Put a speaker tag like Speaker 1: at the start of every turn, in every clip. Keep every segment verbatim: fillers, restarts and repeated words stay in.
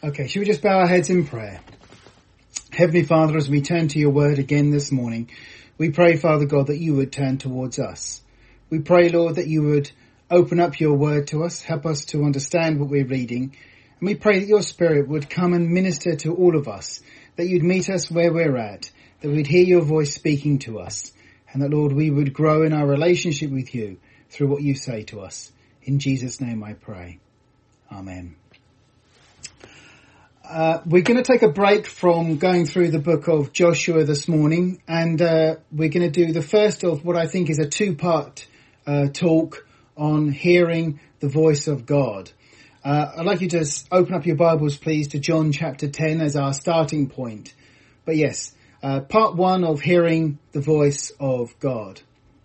Speaker 1: Okay, should we just bow our heads in prayer? Heavenly Father, as we turn to your word again this morning, we pray, Father God, that you would turn towards us. We pray, Lord, that you would open up your word to us, help us to understand what we're reading. And we pray that your Spirit would come and minister to all of us, that you'd meet us where we're at, that we'd hear your voice speaking to us, and that, Lord, we would grow in our relationship with you through what you say to us. In Jesus' name I pray. Amen. Uh, we're going to take a break from going through the book of Joshua this morning, and uh, we're going to do the first of what I think is a two-part uh, talk on hearing the voice of God. Uh, I'd like you to open up your Bibles, please, to John chapter ten as our starting point. But yes, uh, part one of hearing the voice of God.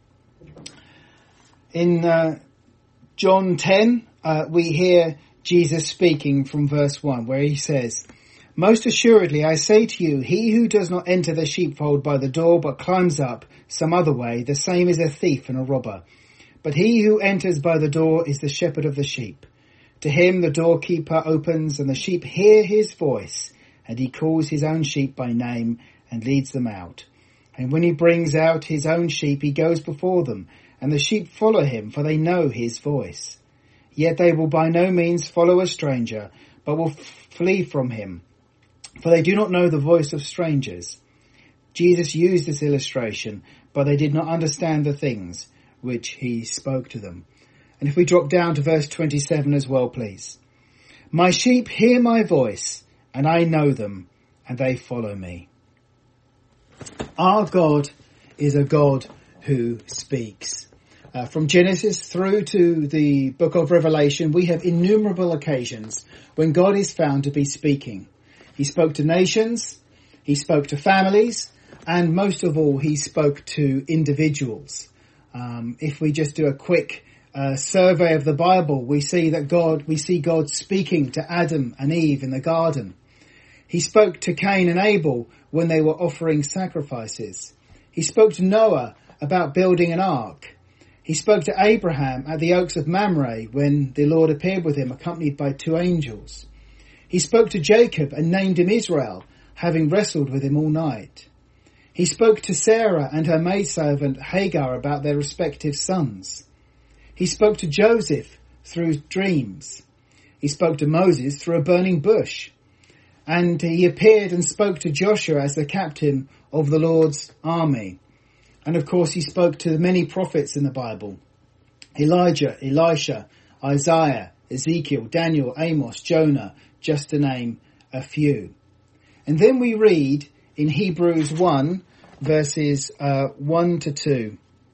Speaker 1: In uh, John ten, uh, we hear Jesus speaking from verse one, where he says, "Most assuredly I say to you, he who does not enter the sheepfold by the door, but climbs up some other way, the same is a thief and a robber. But he who enters by the door is the shepherd of the sheep. To him the doorkeeper opens, and the sheep hear his voice, and he calls his own sheep by name and leads them out. And when he brings out his own sheep, he goes before them, and the sheep follow him, for they know his voice. Yet they will by no means follow a stranger, but will flee from him, for they do not know the voice of strangers." Jesus used this illustration, but they did not understand the things which he spoke to them. And if we drop down to verse twenty-seven as well, please. "My sheep hear my voice, and I know them, and they follow me." Our God is a God who speaks. Uh, from Genesis through to the book of Revelation, we have innumerable occasions when God is found to be speaking. He spoke to nations, he spoke to families, and most of all, he spoke to individuals. Um, if we just do a quick uh, survey of the Bible, we see that God, we see God speaking to Adam and Eve in the garden. He spoke to Cain and Abel when they were offering sacrifices. He spoke to Noah about building an ark. He spoke to Abraham at the Oaks of Mamre when the Lord appeared with him, accompanied by two angels. He spoke to Jacob and named him Israel, having wrestled with him all night. He spoke to Sarah and her maidservant Hagar about their respective sons. He spoke to Joseph through dreams. He spoke to Moses through a burning bush. And he appeared and spoke to Joshua as the captain of the Lord's army. And of course, he spoke to the many prophets in the Bible: Elijah, Elisha, Isaiah, Ezekiel, Daniel, Amos, Jonah, just to name a few. And then we read in Hebrews one, verses uh, one to two.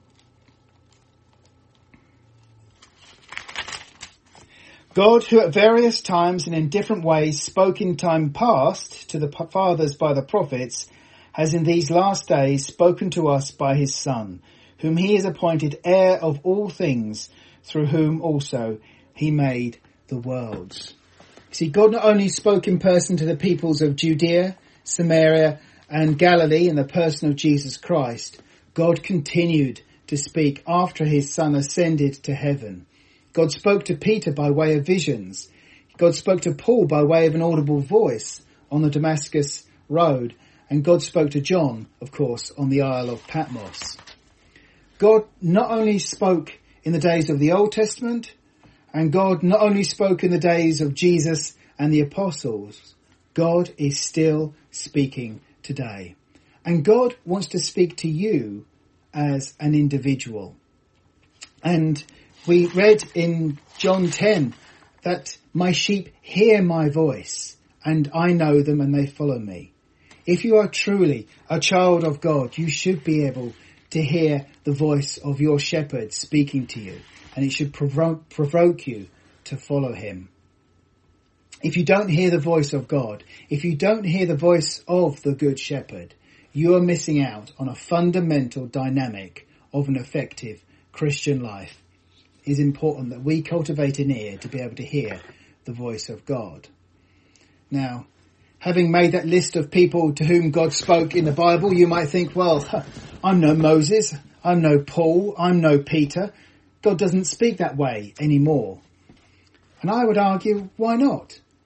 Speaker 1: "God, who at various times and in different ways spoke in time past to the fathers by the prophets, has in these last days spoken to us by his Son, whom he has appointed heir of all things, through whom also he made the worlds." See, God not only spoke in person to the peoples of Judea, Samaria, and Galilee in the person of Jesus Christ, God continued to speak after his Son ascended to heaven. God spoke to Peter by way of visions. God spoke to Paul by way of an audible voice on the Damascus road. And God spoke to John, of course, on the Isle of Patmos. God not only spoke in the days of the Old Testament, and God not only spoke in the days of Jesus and the apostles, God is still speaking today. And God wants to speak to you as an individual. And we read in John ten that my sheep hear my voice, and I know them and they follow me. If you are truly a child of God, you should be able to hear the voice of your shepherd speaking to you, and it should provoke, provoke you to follow him. If you don't hear the voice of God, if you don't hear the voice of the Good Shepherd, you are missing out on a fundamental dynamic of an effective Christian life. It is important that we cultivate an ear to be able to hear the voice of God. Now, having made that list of people to whom God spoke in the Bible, you might think, well, I'm no Moses, I'm no Paul, I'm no Peter. God doesn't speak that way anymore. And I would argue, why not?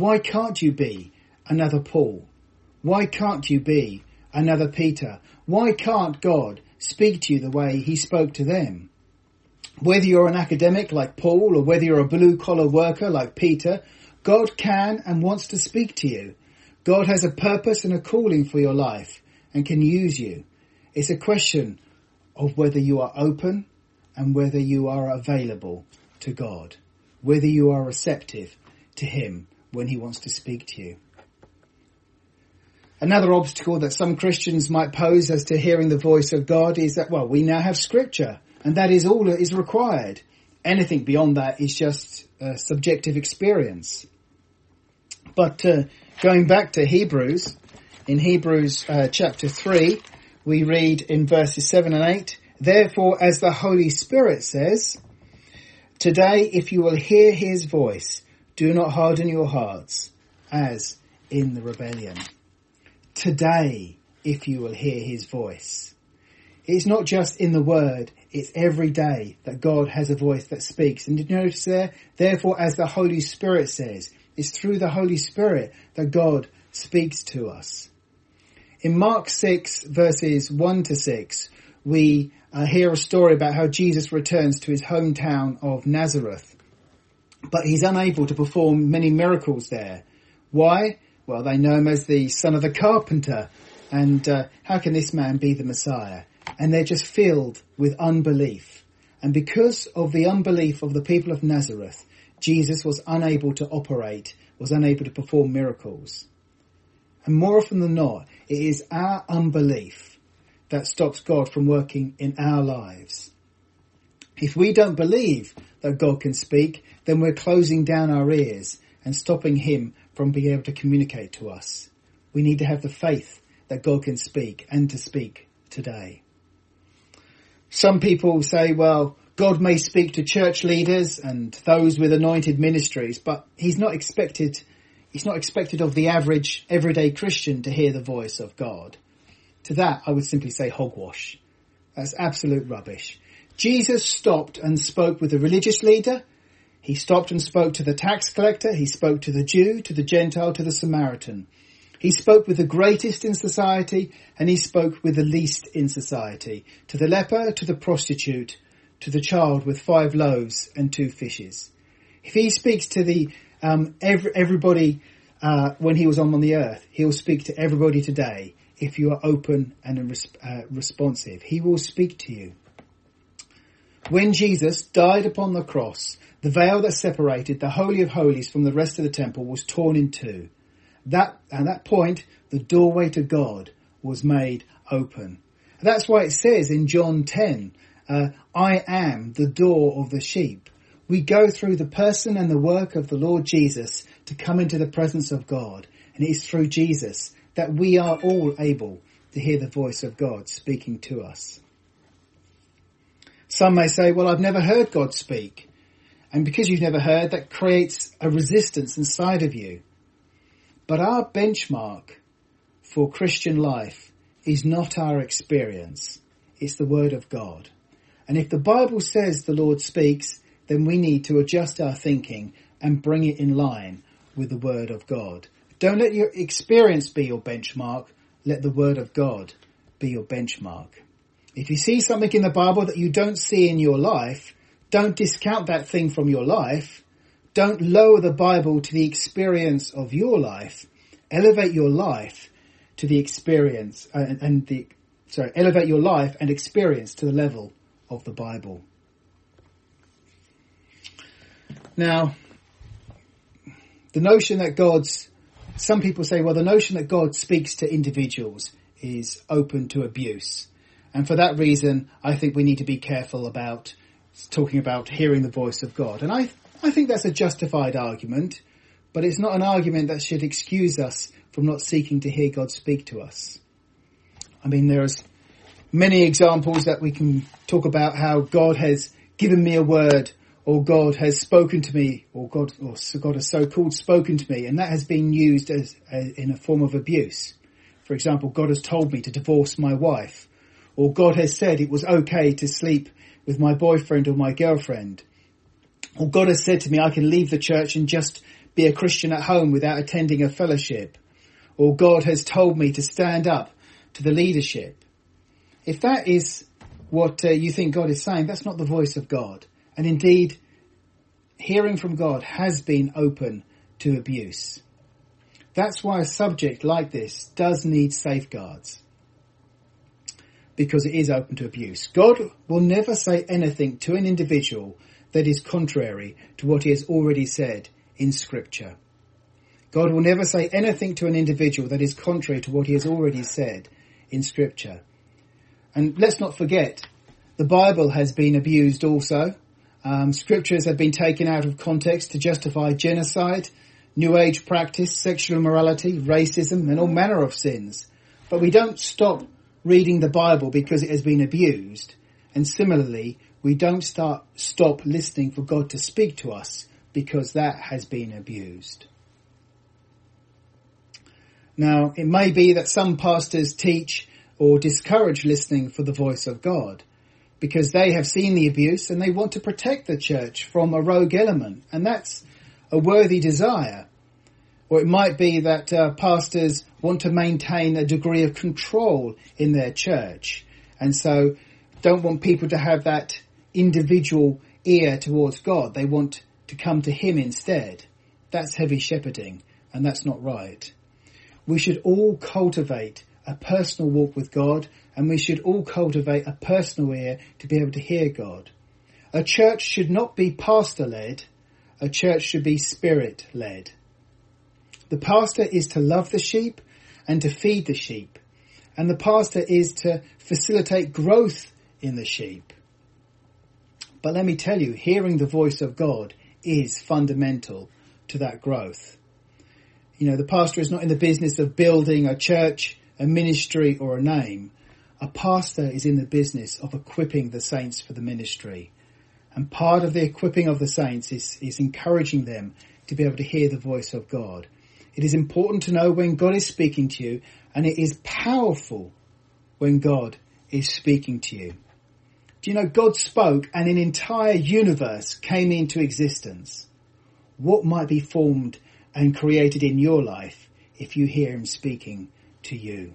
Speaker 1: Why can't you be another Paul? Why can't you be another Peter? Why can't God speak to you the way he spoke to them? Whether you're an academic like Paul or whether you're a blue-collar worker like Peter, God can and wants to speak to you. God has a purpose and a calling for your life and can use you. It's a question of whether you are open and whether you are available to God, whether you are receptive to him when he wants to speak to you. Another obstacle that some Christians might pose as to hearing the voice of God is that, well, we now have scripture and that is all that is required. Anything beyond that is just a subjective experience. But uh, going back to Hebrews, in Hebrews uh, chapter three, we read in verses seven and eight, therefore, as the Holy Spirit says, today, if you will hear his voice, do not harden your hearts as in the rebellion. Today, if you will hear his voice. It's not just in the word, it's every day that God has a voice that speaks. And did you notice there? Therefore, as the Holy Spirit says, it's through the Holy Spirit that God speaks to us. In Mark six, verses one to six, we uh, hear a story about how Jesus returns to his hometown of Nazareth. But he's unable to perform many miracles there. Why? Well, they know him as the son of the carpenter. And uh, how can this man be the Messiah? And they're just filled with unbelief. And because of the unbelief of the people of Nazareth, Jesus was unable to operate, was unable to perform miracles. And more often than not, it is our unbelief that stops God from working in our lives. If we don't believe that God can speak, then we're closing down our ears and stopping him from being able to communicate to us. We need to have the faith that God can speak and to speak today. Some people say, well, God may speak to church leaders and those with anointed ministries, but he's not expected, he's not expected of the average everyday Christian to hear the voice of God. To that, I would simply say hogwash. That's absolute rubbish. Jesus stopped and spoke with the religious leader. He stopped and spoke to the tax collector. He spoke to the Jew, to the Gentile, to the Samaritan. He spoke with the greatest in society and he spoke with the least in society. To the leper, to the prostitute, to the child with five loaves and two fishes. If he speaks to the um, every, everybody uh, when he was on, on the earth, he'll speak to everybody today. If you are open and res- uh, responsive, he will speak to you. When Jesus died upon the cross, the veil that separated the Holy of Holies from the rest of the temple was torn in two. That, at that point, the doorway to God was made open. That's why it says in John ten, uh, I am the door of the sheep. We go through the person and the work of the Lord Jesus to come into the presence of God. And it is through Jesus that we are all able to hear the voice of God speaking to us. Some may say, well, I've never heard God speak. And because you've never heard, that creates a resistance inside of you. But our benchmark for Christian life is not our experience. It's the Word of God. And if the Bible says the Lord speaks, then we need to adjust our thinking and bring it in line with the Word of God. Don't let your experience be your benchmark. Let the Word of God be your benchmark. If you see something in the Bible that you don't see in your life, don't discount that thing from your life. Don't lower the Bible to the experience of your life. Elevate your life to the experience uh, and, and the sorry, elevate your life and experience to the level of the Bible. Now, the notion that God's some people say, well, the notion that God speaks to individuals is open to abuse. And for that reason, I think we need to be careful about talking about hearing the voice of God. And I I think that's a justified argument, but it's not an argument that should excuse us from not seeking to hear God speak to us. I mean, there's many examples that we can talk about how God has given me a word, or God has spoken to me, or God, or God has so-called spoken to me, and that has been used as, as in a form of abuse. For example, God has told me to divorce my wife, or God has said it was okay to sleep with my boyfriend or my girlfriend. Or God has said to me, I can leave the church and just be a Christian at home without attending a fellowship. Or God has told me to stand up to the leadership. If that is what uh, you think God is saying, that's not the voice of God. And indeed, hearing from God has been open to abuse. That's why a subject like this does need safeguards, because it is open to abuse. God will never say anything to an individual that is contrary to what he has already said in Scripture. God will never say anything to an individual that is contrary to what he has already said in Scripture. And let's not forget, the Bible has been abused also. Um, scriptures have been taken out of context to justify genocide, New Age practice, sexual immorality, racism, and all manner of sins. But we don't stop reading the Bible because it has been abused. And similarly, we don't start stop listening for God to speak to us because that has been abused. Now, it may be that some pastors teach or discourage listening for the voice of God because they have seen the abuse and they want to protect the church from a rogue element. And that's a worthy desire. Or it might be that uh, pastors want to maintain a degree of control in their church and so don't want people to have that individual ear towards God. They want to come to him instead. That's heavy shepherding, and that's not right. We should all cultivate a personal walk with God, and we should all cultivate a personal ear to be able to hear God. A church should not be pastor-led. A church should be spirit-led. The pastor is to love the sheep and to feed the sheep, and the pastor is to facilitate growth in the sheep. But let me tell you, hearing the voice of God is fundamental to that growth. You know, the pastor is not in the business of building a church, a ministry, or a name. A pastor is in the business of equipping the saints for the ministry. And part of the equipping of the saints is, is encouraging them to be able to hear the voice of God. It is important to know when God is speaking to you, and it is powerful when God is speaking to you. Do you know God spoke and an entire universe came into existence? What might be formed and created in your life if you hear him speaking to you?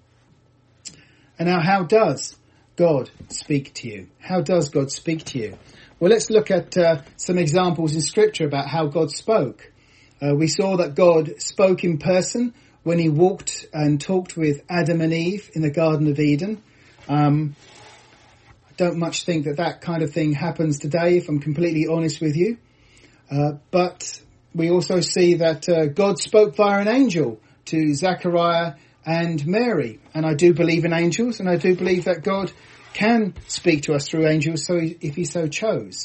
Speaker 1: And now, how does God speak to you? How does God speak to you? Well, let's look at uh, some examples in Scripture about how God spoke. Uh, we saw that God spoke in person when he walked and talked with Adam and Eve in the Garden of Eden. Um, I don't much think that that kind of thing happens today, if I'm completely honest with you. Uh, but we also see that uh, God spoke via an angel to Zechariah and Mary. And I do believe in angels, and I do believe that God can speak to us through angels so if he so chose.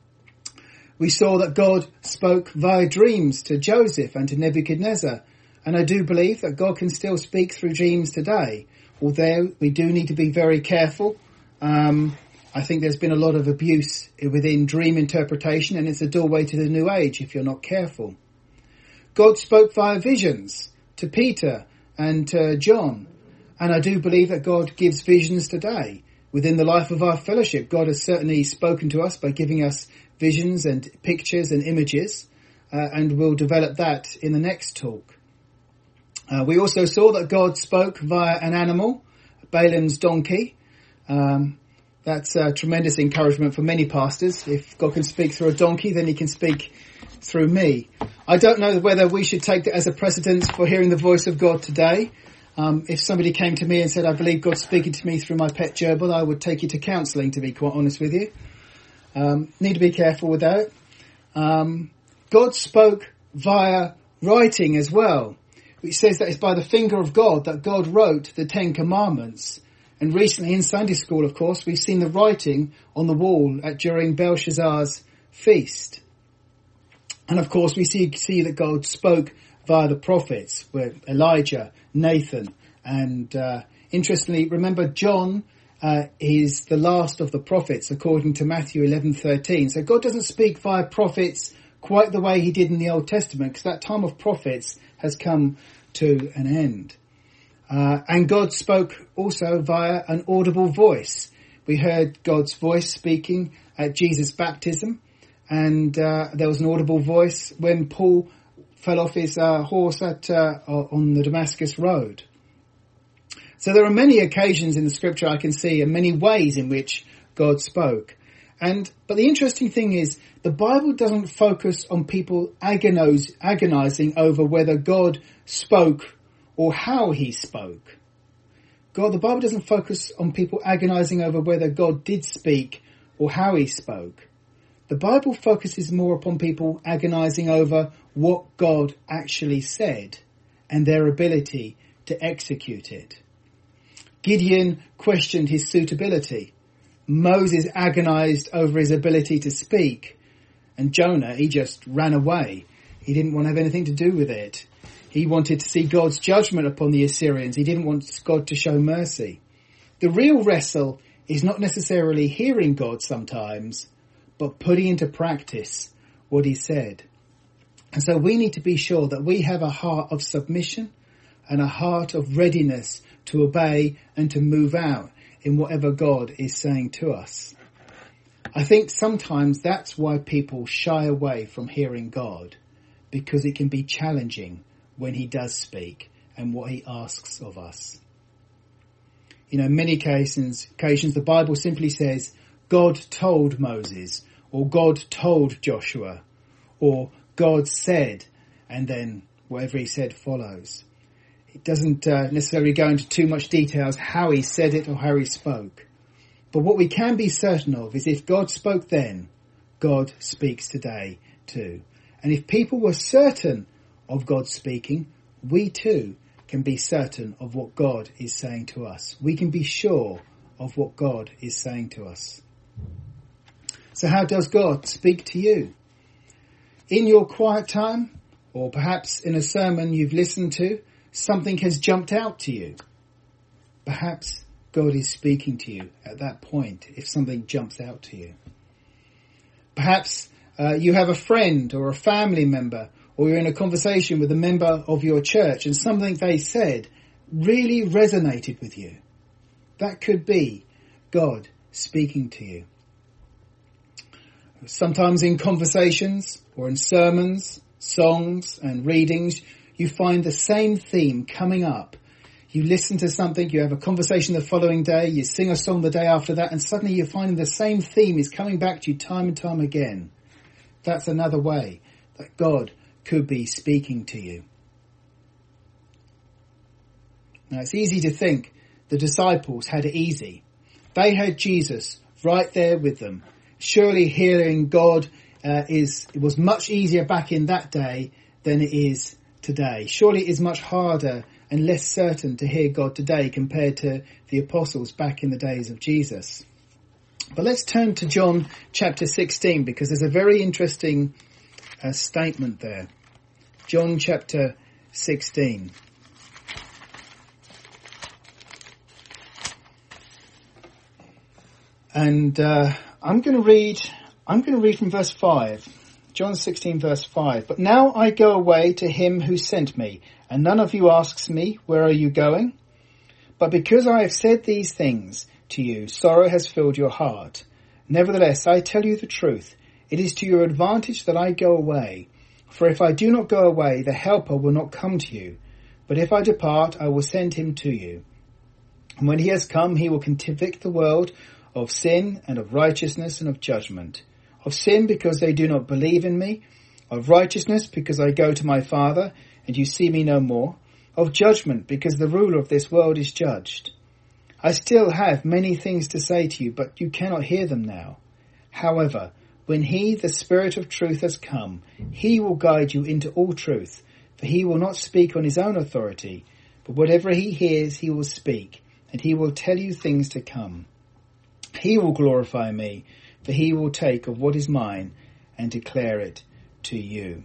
Speaker 1: We saw that God spoke via dreams to Joseph and to Nebuchadnezzar. And I do believe that God can still speak through dreams today, although we do need to be very careful. Um, I think there's been a lot of abuse within dream interpretation, and it's a doorway to the new age if you're not careful. God spoke via visions to Peter and to John, and I do believe that God gives visions today. Within the life of our fellowship, God has certainly spoken to us by giving us visions and pictures and images, uh, and we'll develop that in the next talk. Uh, we also saw that God spoke via an animal, Balaam's donkey. Um, that's a tremendous encouragement for many pastors. If God can speak through a donkey, then he can speak through me. I don't know whether we should take that as a precedent for hearing the voice of God today. Um, if somebody came to me and said, I believe God's speaking to me through my pet gerbil, I would take you to counselling, to be quite honest with you. Um, need to be careful with that. Um, God spoke via writing as well. It says that it's by the finger of God that God wrote the Ten Commandments. And recently in Sunday school, of course, we've seen the writing on the wall at, during Belshazzar's feast. And of course, we see, see that God spoke via the prophets, with Elijah, Nathan, and uh, interestingly, remember John uh, is the last of the prophets, according to Matthew eleven thirteen. So God doesn't speak via prophets quite the way he did in the Old Testament, because that time of prophets has come to an end. Uh, and God spoke also via an audible voice. We heard God's voice speaking at Jesus' baptism, and uh, there was an audible voice when Paul fell off his uh, horse at uh, on the Damascus road. So there are many occasions in the scripture I can see and many ways in which God spoke. And but the interesting thing is the Bible doesn't focus on people agonize, agonizing over whether God spoke or how he spoke. God, the Bible doesn't focus on people agonizing over whether God did speak or how he spoke. The Bible focuses more upon people agonizing over what God actually said and their ability to execute it. Gideon questioned his suitability. Moses agonized over his ability to speak. And Jonah, he just ran away. He didn't want to have anything to do with it. He wanted to see God's judgment upon the Assyrians. He didn't want God to show mercy. The real wrestle is not necessarily hearing God sometimes, but putting into practice what he said. And so we need to be sure that we have a heart of submission and a heart of readiness to obey and to move out in whatever God is saying to us. I think sometimes that's why people shy away from hearing God, because it can be challenging when he does speak and what he asks of us. You know, in many cases, occasions the Bible simply says, God told Moses, or God told Joshua, or God said, and then whatever he said follows. It doesn't uh, necessarily go into too much details how he said it or how he spoke. But what we can be certain of is if God spoke then, God speaks today too. And if people were certain of God speaking, we too can be certain of what God is saying to us. We can be sure of what God is saying to us. So how does God speak to you? In your quiet time, or perhaps in a sermon you've listened to, something has jumped out to you. Perhaps God is speaking to you at that point if something jumps out to you. Perhaps uh, you have a friend or a family member, or you're in a conversation with a member of your church and something they said really resonated with you. That could be God speaking to you. Sometimes in conversations or in sermons, songs and readings, you find the same theme coming up. You listen to something, you have a conversation the following day, you sing a song the day after that, and suddenly you're finding the same theme is coming back to you time and time again. That's another way that God could be speaking to you. Now, it's easy to think the disciples had it easy. They had Jesus right there with them. Surely hearing God uh, is it was much easier back in that day than it is today. Surely it is much harder and less certain to hear God today compared to the apostles back in the days of Jesus. But let's turn to John chapter sixteen, because there's a very interesting uh, statement there. John chapter sixteen. And uh, I'm going to read, I'm going to read from verse five. John sixteen verse five. But now I go away to him who sent me, and none of you asks me, where are you going? But because I have said these things to you, sorrow has filled your heart. Nevertheless, I tell you the truth. It is to your advantage that I go away. For if I do not go away, the Helper will not come to you. But if I depart, I will send him to you. And when he has come, he will convict the world of sin and of righteousness and of judgment. Of sin, because they do not believe in me. Of righteousness, because I go to my Father, and you see me no more. Of judgment, because the ruler of this world is judged. I still have many things to say to you, but you cannot hear them now. However, when he, the Spirit of truth, has come, he will guide you into all truth, for he will not speak on his own authority, but whatever he hears he will speak, and he will tell you things to come. He will glorify me, for he will take of what is mine and declare it to you.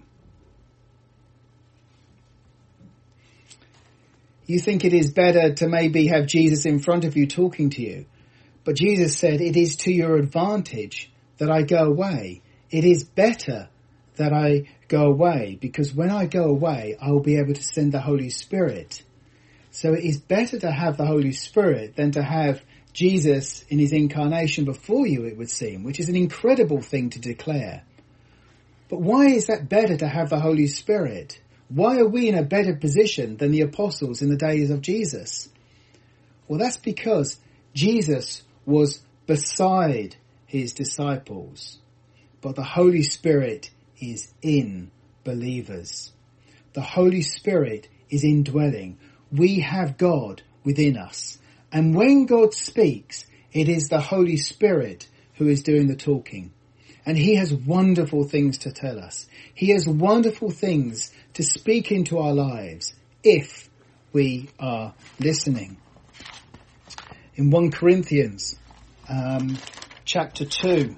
Speaker 1: You think it is better to maybe have Jesus in front of you talking to you. But Jesus said, it is to your advantage that I go away. It is better that I go away, because when I go away, I will be able to send the Holy Spirit. So it is better to have the Holy Spirit than to have Jesus in his incarnation before you, it would seem, which is an incredible thing to declare. But why is that better to have the Holy Spirit? Why are we in a better position than the apostles in the days of Jesus? Well, that's because Jesus was beside his disciples, but the Holy Spirit is in believers. The Holy Spirit is indwelling. We have God within us. And when God speaks, it is the Holy Spirit who is doing the talking. And he has wonderful things to tell us. He has wonderful things to speak into our lives if we are listening. In First Corinthians um, chapter two,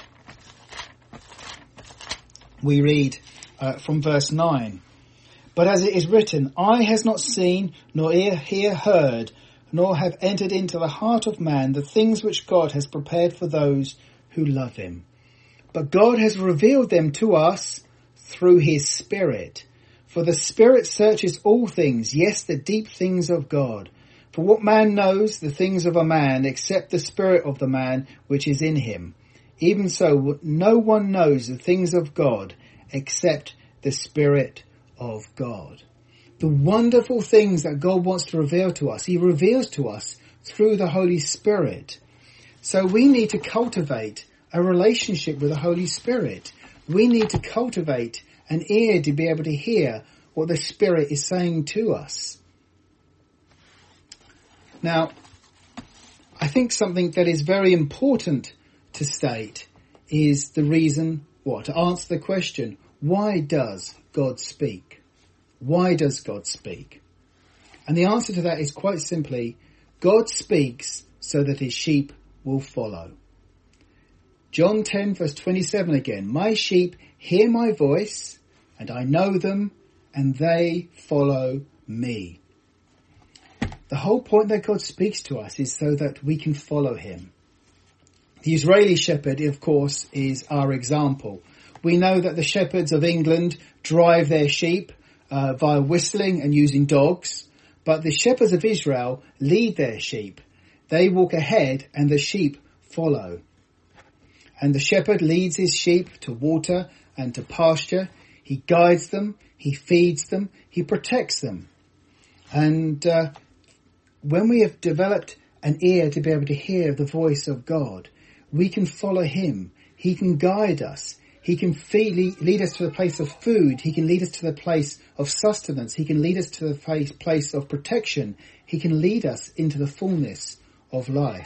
Speaker 1: we read uh, from verse nine. But as it is written, eye has not seen, nor ear here heard, nor have entered into the heart of man the things which God has prepared for those who love him. But God has revealed them to us through his Spirit. For the Spirit searches all things, yes, the deep things of God. For what man knows the things of a man except the spirit of the man which is in him? Even so, no one knows the things of God except the Spirit of God. The wonderful things that God wants to reveal to us, he reveals to us through the Holy Spirit. So we need to cultivate a relationship with the Holy Spirit. We need to cultivate an ear to be able to hear what the Spirit is saying to us. Now, I think something that is very important to state is the reason, what, to answer the question, why does God speak? Why does God speak? And the answer to that is quite simply, God speaks so that his sheep will follow. John ten verse twenty-seven again, my sheep hear my voice, and I know them, and they follow me. The whole point that God speaks to us is so that we can follow him. The Israeli shepherd, of course, is our example. We know that the shepherds of England drive their sheep uh, via whistling and using dogs, but the shepherds of Israel lead their sheep. They walk ahead and the sheep follow. And the shepherd leads his sheep to water and to pasture. He guides them, he feeds them, he protects them. And uh, when we have developed an ear to be able to hear the voice of God, we can follow him. He can guide us. He can feed, lead us to the place of food. He can lead us to the place of sustenance. He can lead us to the place, place of protection. He can lead us into the fullness of life.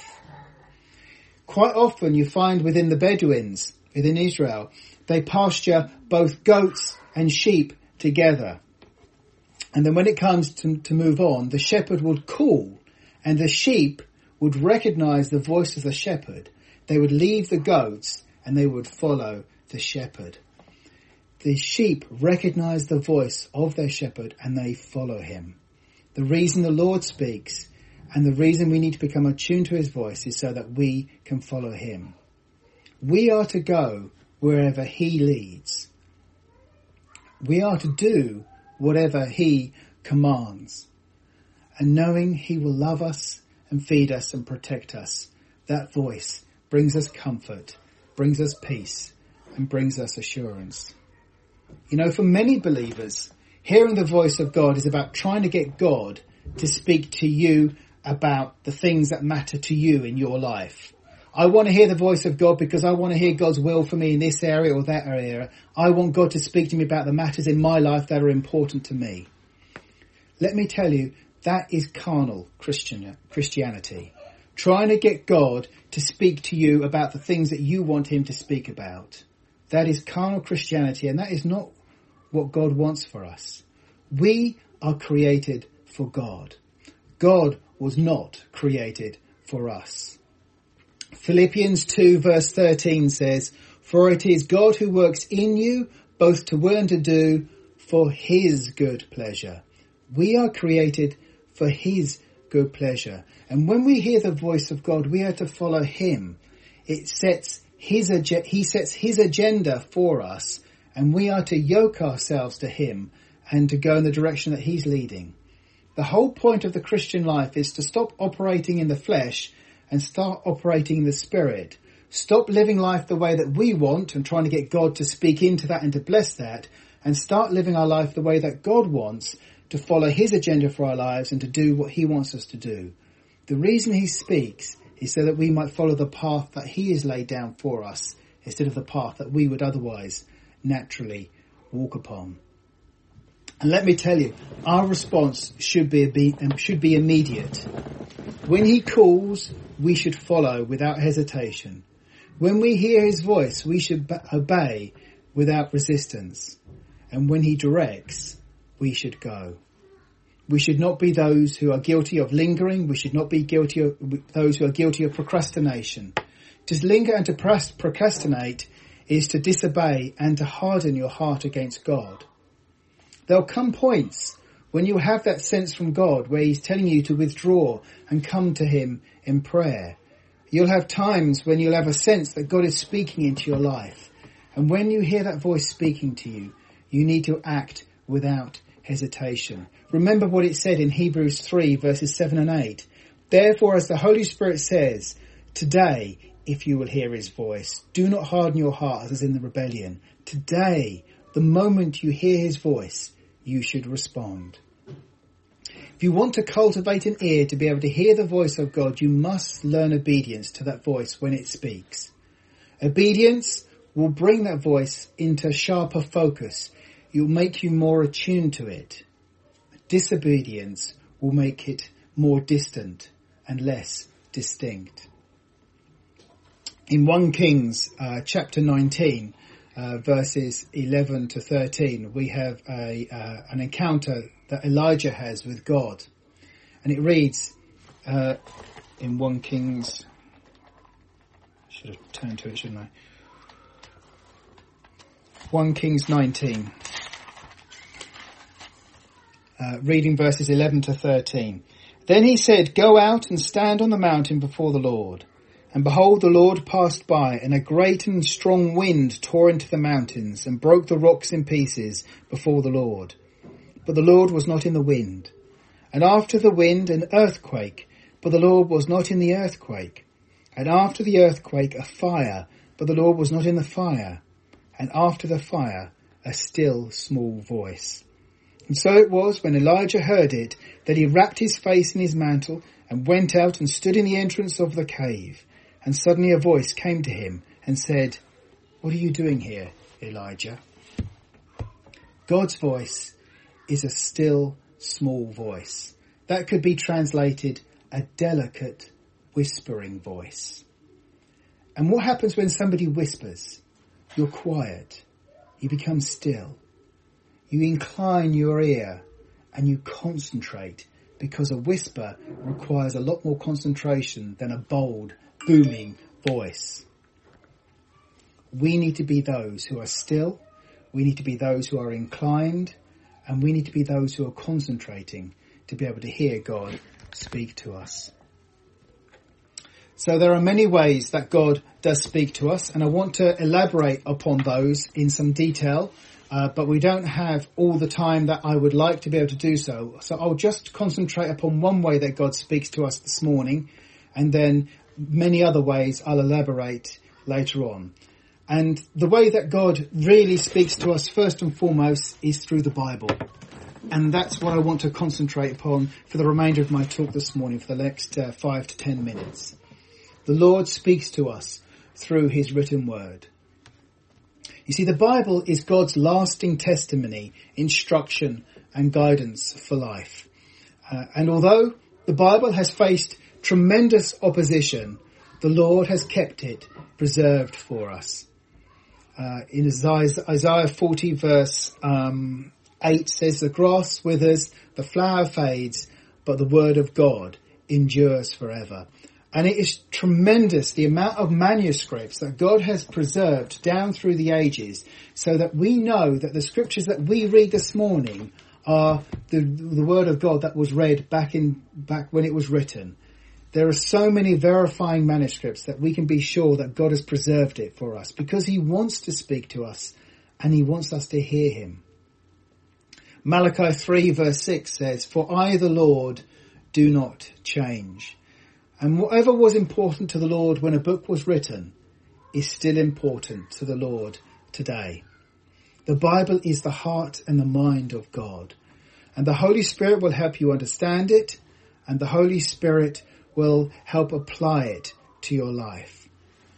Speaker 1: Quite often you find within the Bedouins, within Israel, they pasture both goats and sheep together. And then when it comes to, to move on, the shepherd would call and the sheep would recognize the voice of the shepherd. They would leave the goats and they would follow the shepherd. The sheep recognize the voice of their shepherd and they follow him. The reason the Lord speaks and the reason we need to become attuned to his voice is so that we can follow him. We are to go wherever he leads. We are to do whatever he commands. And knowing he will love us and feed us and protect us, that voice brings us comfort, brings us peace, and brings us assurance. You know, for many believers, hearing the voice of God is about trying to get God to speak to you about the things that matter to you in your life. I want to hear the voice of God because I want to hear God's will for me in this area or that area. I want God to speak to me about the matters in my life that are important to me. Let me tell you, that is carnal Christian Christianity. Trying to get God to speak to you about the things that you want him to speak about. That is carnal Christianity, and that is not what God wants for us. We are created for God. God was not created for us. Philippians two verse thirteen says, for it is God who works in you both to will and to do for his good pleasure. We are created for his good pleasure. And when we hear the voice of God, we are to follow him. It sets his, he sets his agenda for us, and we are to yoke ourselves to him and to go in the direction that he's leading. The whole point of the Christian life is to stop operating in the flesh and start operating in the spirit. Stop living life the way that we want and trying to get God to speak into that and to bless that, and start living our life the way that God wants, to follow his agenda for our lives and to do what he wants us to do. The reason he speaks is so that we might follow the path that he has laid down for us, instead of the path that we would otherwise naturally walk upon. And let me tell you, our response should be should be immediate. When he calls, we should follow without hesitation. When we hear his voice, we should obey without resistance. And when he directs, we should go. We should not be those who are guilty of lingering. We should not be guilty of those who are guilty of procrastination. To linger and to procrastinate is to disobey and to harden your heart against God. There'll come points when you have that sense from God where he's telling you to withdraw and come to him in prayer. You'll have times when you'll have a sense that God is speaking into your life. And when you hear that voice speaking to you, you need to act without hesitation. Remember what it said in Hebrews three verses seven and eight. Therefore, as the Holy Spirit says, today, if you will hear his voice, do not harden your heart as in the rebellion. Today, the moment you hear his voice, you should respond. If you want to cultivate an ear to be able to hear the voice of God, you must learn obedience to that voice when it speaks. Obedience will bring that voice into sharper focus. It will make you more attuned to it. Disobedience will make it more distant and less distinct. In First Kings uh, chapter nineteen, uh, verses eleven to thirteen, we have a uh, an encounter that Elijah has with God. And it reads uh, in First Kings, I should have turned to it, shouldn't I? First Kings nineteen. Uh, reading verses eleven to thirteen. Then he said, go out and stand on the mountain before the Lord. And behold, the Lord passed by, and a great and strong wind tore into the mountains and broke the rocks in pieces before the Lord. But the Lord was not in the wind. And after the wind, an earthquake, but the Lord was not in the earthquake. And after the earthquake, a fire, but the Lord was not in the fire. And after the fire, a still small voice. And so it was, when Elijah heard it, that he wrapped his face in his mantle and went out and stood in the entrance of the cave. And suddenly a voice came to him and said, what are you doing here, Elijah? God's voice is a still small voice. That could be translated a delicate whispering voice. And what happens when somebody whispers? You're quiet. You become still. You incline your ear and you concentrate, because a whisper requires a lot more concentration than a bold, booming voice. We need to be those who are still. We need to be those who are inclined, and we need to be those who are concentrating to be able to hear God speak to us. So there are many ways that God does speak to us, and I want to elaborate upon those in some detail, uh, but we don't have all the time that I would like to be able to do so. So I'll just concentrate upon one way that God speaks to us this morning, and then many other ways I'll elaborate later on. And the way that God really speaks to us first and foremost is through the Bible. And that's what I want to concentrate upon for the remainder of my talk this morning, for the next uh, five to ten minutes. The Lord speaks to us through his written word. You see, the Bible is God's lasting testimony, instruction and guidance for life. Uh, and although the Bible has faced tremendous opposition, the Lord has kept it preserved for us. Uh, in Isaiah, Isaiah forty verse um, eight says, the grass withers, the flower fades, but the word of God endures forever. And it is tremendous the amount of manuscripts that God has preserved down through the ages, so that we know that the scriptures that we read this morning are the, the word of God that was read back in back when it was written. There are so many verifying manuscripts that we can be sure that God has preserved it for us, because he wants to speak to us and he wants us to hear him. Malachi three verse six says, for I, the Lord, do not change. And whatever was important to the Lord when a book was written is still important to the Lord today. The Bible is the heart and the mind of God, and the Holy Spirit will help you understand it, and the Holy Spirit will help apply it to your life.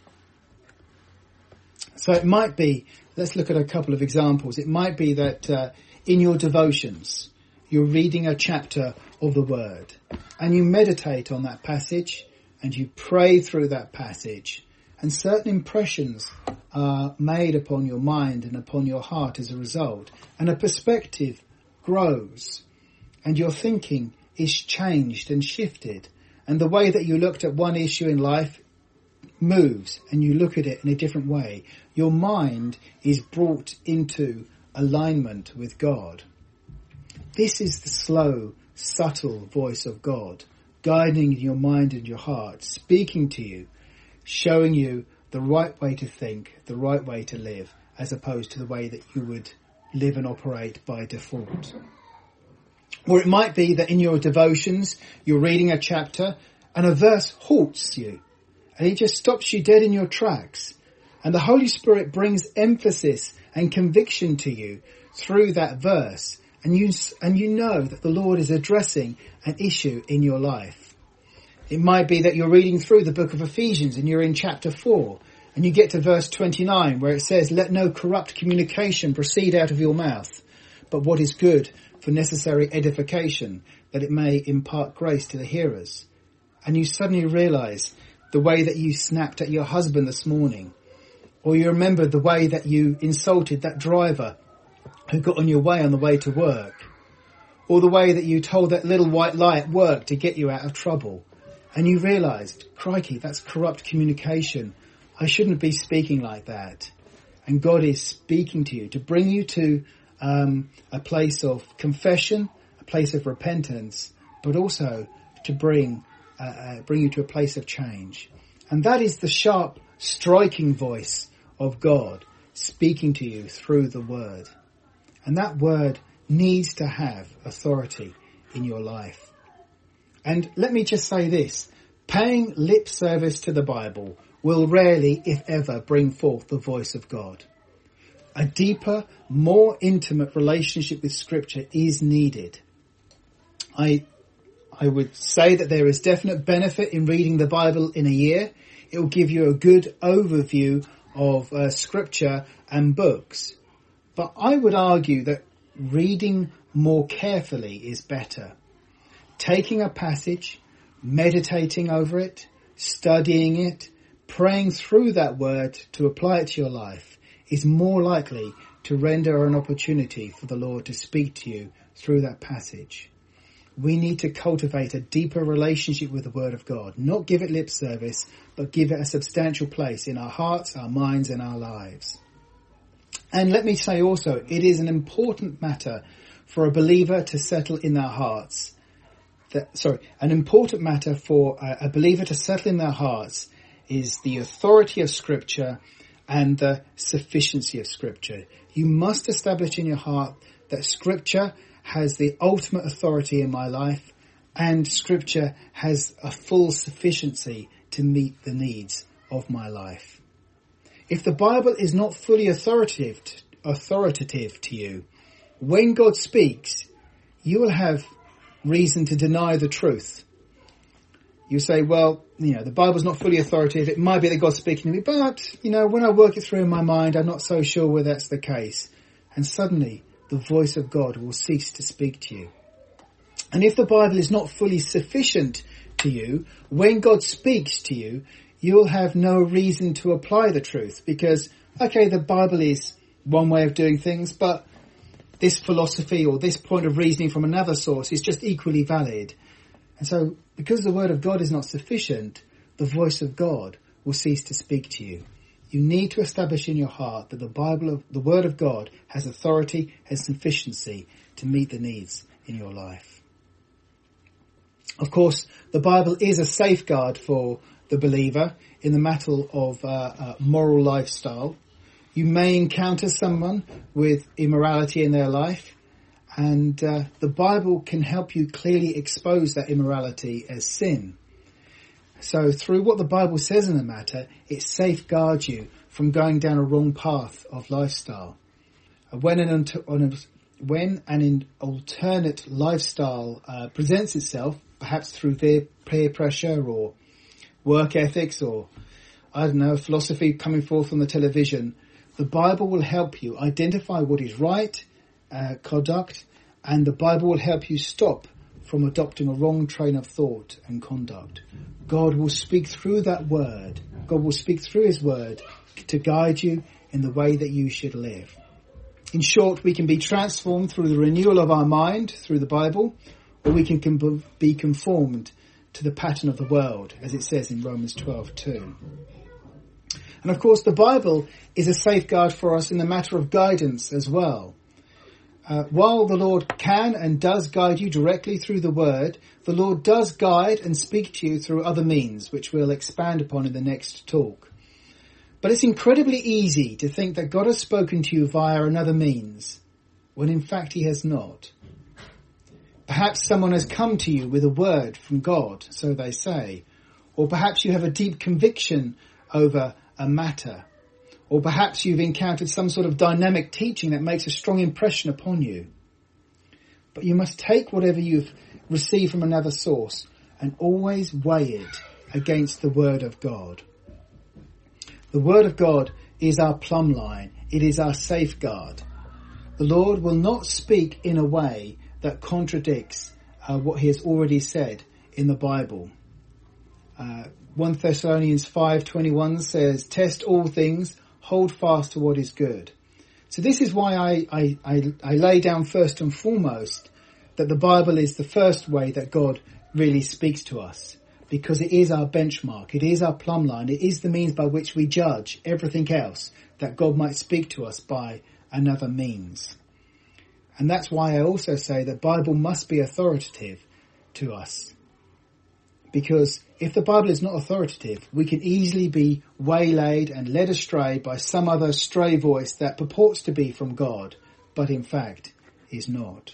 Speaker 1: So it might be, let's look at a couple of examples. It might be that uh, in your devotions, you're reading a chapter of the Word, and you meditate on that passage, and you pray through that passage, and certain impressions are made upon your mind and upon your heart as a result, and a perspective grows, and your thinking is changed and shifted, and the way that you looked at one issue in life moves, and you look at it in a different way. Your mind is brought into alignment with God. This is the slow, subtle voice of God, guiding your mind and your heart, speaking to you, showing you the right way to think, the right way to live, as opposed to the way that you would live and operate by default. Or it might be that in your devotions, you're reading a chapter and a verse halts you, and it just stops you dead in your tracks. And the Holy Spirit brings emphasis and conviction to you through that verse. And you, and you know that the Lord is addressing an issue in your life. It might be that you're reading through the book of Ephesians and you're in chapter four, and you get to verse twenty-nine where it says, "Let no corrupt communication proceed out of your mouth, but what is good for necessary edification, that it may impart grace to the hearers." And you suddenly realise the way that you snapped at your husband this morning, or you remember the way that you insulted that driver who got on your way on the way to work, or the way that you told that little white lie at work to get you out of trouble. And you realised, crikey, that's corrupt communication. I shouldn't be speaking like that. And God is speaking to you to bring you to um, a place of confession, a place of repentance, but also to bring uh, uh, bring you to a place of change. And that is the sharp, striking voice of God speaking to you through the Word. And that Word needs to have authority in your life. And let me just say this, paying lip service to the Bible will rarely, if ever, bring forth the voice of God. A deeper, more intimate relationship with Scripture is needed. I, I would say that there is definite benefit in reading the Bible in a year. It will give you a good overview of uh, Scripture and books. But I would argue that reading more carefully is better. Taking a passage, meditating over it, studying it, praying through that word to apply it to your life is more likely to render an opportunity for the Lord to speak to you through that passage. We need to cultivate a deeper relationship with the Word of God, not give it lip service, but give it a substantial place in our hearts, our minds, and our lives. And let me say also, it is an important matter for a believer to settle in their hearts. That, sorry, an important matter for a, a believer to settle in their hearts is the authority of Scripture and the sufficiency of Scripture. You must establish in your heart that Scripture has the ultimate authority in my life, and Scripture has a full sufficiency to meet the needs of my life. If the Bible is not fully authoritative, authoritative to you, when God speaks, you will have reason to deny the truth. You say, well, you know, the Bible's not fully authoritative. It might be that God's speaking to me, but, you know, when I work it through in my mind, I'm not so sure whether that's the case. And suddenly the voice of God will cease to speak to you. And if the Bible is not fully sufficient to you, when God speaks to you, you'll have no reason to apply the truth because, okay, the Bible is one way of doing things, but this philosophy or this point of reasoning from another source is just equally valid. And so, because the Word of God is not sufficient, the voice of God will cease to speak to you. You need to establish in your heart that the Bible, the Word of God, has authority, has sufficiency to meet the needs in your life. Of course, the Bible is a safeguard for the believer in the matter of uh, uh, moral lifestyle. You may encounter someone with immorality in their life, and uh, the Bible can help you clearly expose that immorality as sin. So through what the Bible says in the matter, it safeguards you from going down a wrong path of lifestyle. When an, when an alternate lifestyle uh, presents itself, perhaps through peer pressure or work ethics or, I don't know, philosophy coming forth on the television, the Bible will help you identify what is right uh, conduct, and the Bible will help you stop from adopting a wrong train of thought and conduct. God will speak through that word. God will speak through his word to guide you in the way that you should live. In short, we can be transformed through the renewal of our mind through the Bible, or we can com- be conformed to the pattern of the world, as it says in Romans twelve two. And of course, the Bible is a safeguard for us in the matter of guidance as well. Uh, while the Lord can and does guide you directly through the word, the Lord does guide and speak to you through other means, which we'll expand upon in the next talk. But it's incredibly easy to think that God has spoken to you via another means, when in fact he has not. Perhaps someone has come to you with a word from God, so they say, or perhaps you have a deep conviction over a matter, or perhaps you've encountered some sort of dynamic teaching that makes a strong impression upon you. But you must take whatever you've received from another source and always weigh it against the Word of God. The Word of God is our plumb line. It is our safeguard. The Lord will not speak in a way that contradicts uh, what he has already said in the Bible. Uh, First Thessalonians five twenty-one says, "Test all things, hold fast to what is good." So this is why I, I, I, I lay down first and foremost that the Bible is the first way that God really speaks to us, because it is our benchmark, it is our plumb line, it is the means by which we judge everything else that God might speak to us by another means. And that's why I also say the Bible must be authoritative to us. Because if the Bible is not authoritative, we can easily be waylaid and led astray by some other stray voice that purports to be from God, but in fact is not.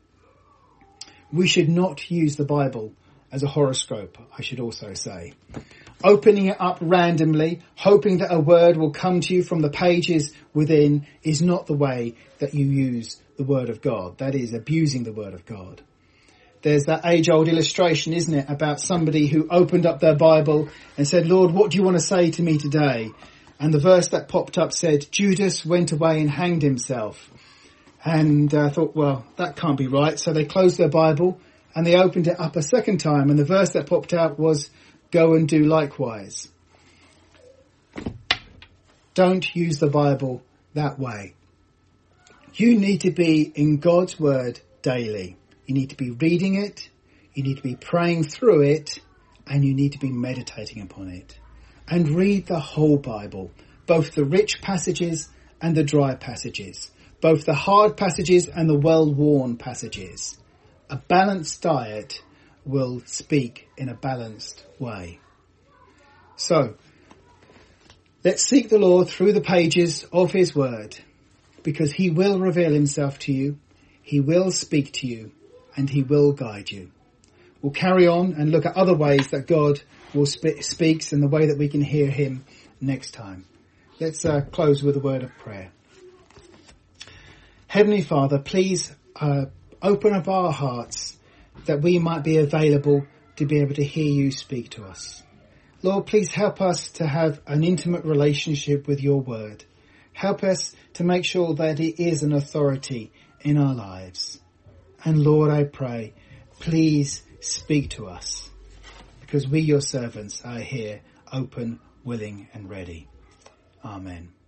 Speaker 1: We should not use the Bible as a horoscope, I should also say. Opening it up randomly, hoping that a word will come to you from the pages within, is not the way that you use the Word of God. That is abusing the Word of God. There's that age-old illustration, isn't it, about somebody who opened up their Bible and said, "Lord, what do you want to say to me today?" And the verse that popped up said, "Judas went away and hanged himself." And I uh, thought, well, that can't be right. So they closed their Bible and they opened it up a second time. And the verse that popped out was, "Go and do likewise." Don't use the Bible that way. You need to be in God's Word daily. You need to be reading it, you need to be praying through it, and you need to be meditating upon it. And read the whole Bible, both the rich passages and the dry passages, both the hard passages and the well-worn passages. A balanced diet will speak in a balanced way. So, let's seek the Lord through the pages of his word, because he will reveal himself to you, he will speak to you, and he will guide you. We'll carry on and look at other ways that God will sp- speaks and the way that we can hear him next time. Let's uh, close with a word of prayer. Heavenly Father, please uh, open up our hearts that we might be available to be able to hear you speak to us. Lord, please help us to have an intimate relationship with your word. Help us to make sure that it is an authority in our lives. And Lord, I pray, please speak to us, because we, your servants, are here, open, willing and ready. Amen.